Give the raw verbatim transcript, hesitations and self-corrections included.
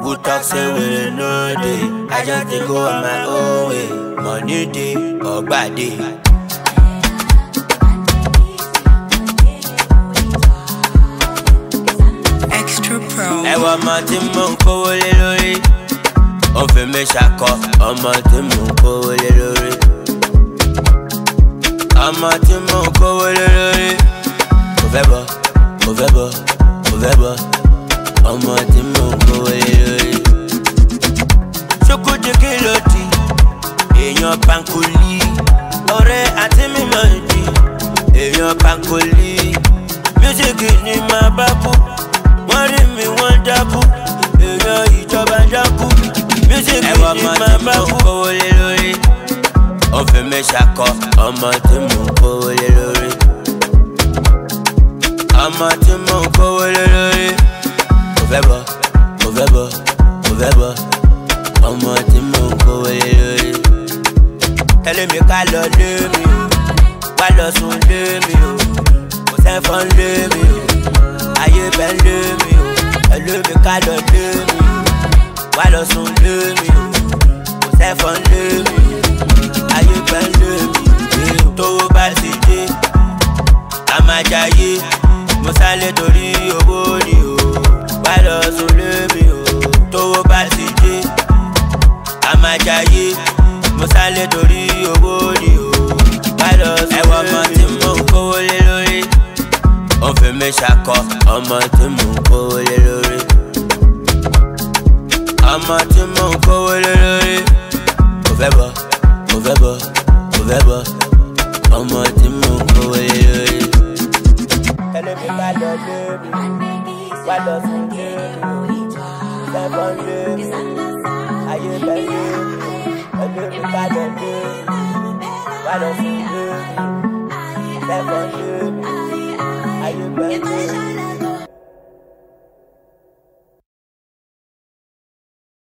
People talk say we no day. I just dey go on my own way. Money day or bad day. Extra Pro. I want my team on kówó lé lórí. Ó fi mí ṣakọ, ọmọ tí mò ń kówó lé lórí. Ọmọ tí mò ń kówó lé lórí. Kò fẹ́ bọ̀, kò fẹ́ bọ̀, kò fẹ́ bọ̀. Ọmọ tí mò ń kówó lé lórí. Ṣókòjì kí ló di? Èèyàn pankoli. Ọ̀rẹ́ àti mímọ̀ ìdí. Èèyàn pankoli. Mísíkì ni màá bá kú. Wọ́n rí mi wọ́n dákú. Èèyàn ìjọba dákú. Mísíkì ni màá bá kú. Kówó lé lórí. Ó fi mí ṣakọ, ọmọ tí mò ń kówó lé lórí. Ọmọ tí mò ń kówó lé lórí. Kò fẹ́ bọ̀, kò fẹ́ bọ̀, kò fẹ́ bọ̀. Ọmọ tí mò ń kówó lé lórí. Tẹ́lẹ̀ mi ká lọ lé mi o, wá lọ sùn lé mi o. Kò sẹ́fọ́n lé mi o, ayé bẹ́ lé mi o. Tẹ́lẹ̀ mi ká lọ lé mi o, wá lọ sùn lé mi o. Kò sẹ́fọ́n lé mi o, ayé bẹ́ lé mi o. Tówó bá ti dé, a máa jayé. Mo sálẹ̀ torí owó ni o, wá lọ sùn lé mi o. Tówó bá ti dé, a máa jayé. Mo sálẹ̀ torí owó ni o, wá lọ sùn lé mi o. Ẹ̀wọ̀n ọmọ tí mò ń kówó lé lórí. Ó fi mí ṣakọ, ọmọ tí mò ń kówó lé lórí. Ọmọ tí mò ń kówó lé lórí. Kò fẹ́ bọ̀, kò fẹ́ bọ̀, kò fẹ́ bọ̀. Ọmọ tí mò ń kówó lé lórí. Tẹ́lẹ̀ mi bá lọ lé mi, wá lọ sùn lé mi, sẹ́fọ́n lé mi, ayé bẹ́ lé mi. Tẹ́lẹ̀ mi bá lọ lé mi, wá lọ sùn lé mi, sẹ́fọ́n lé mi, ayé bẹ́ lé mi.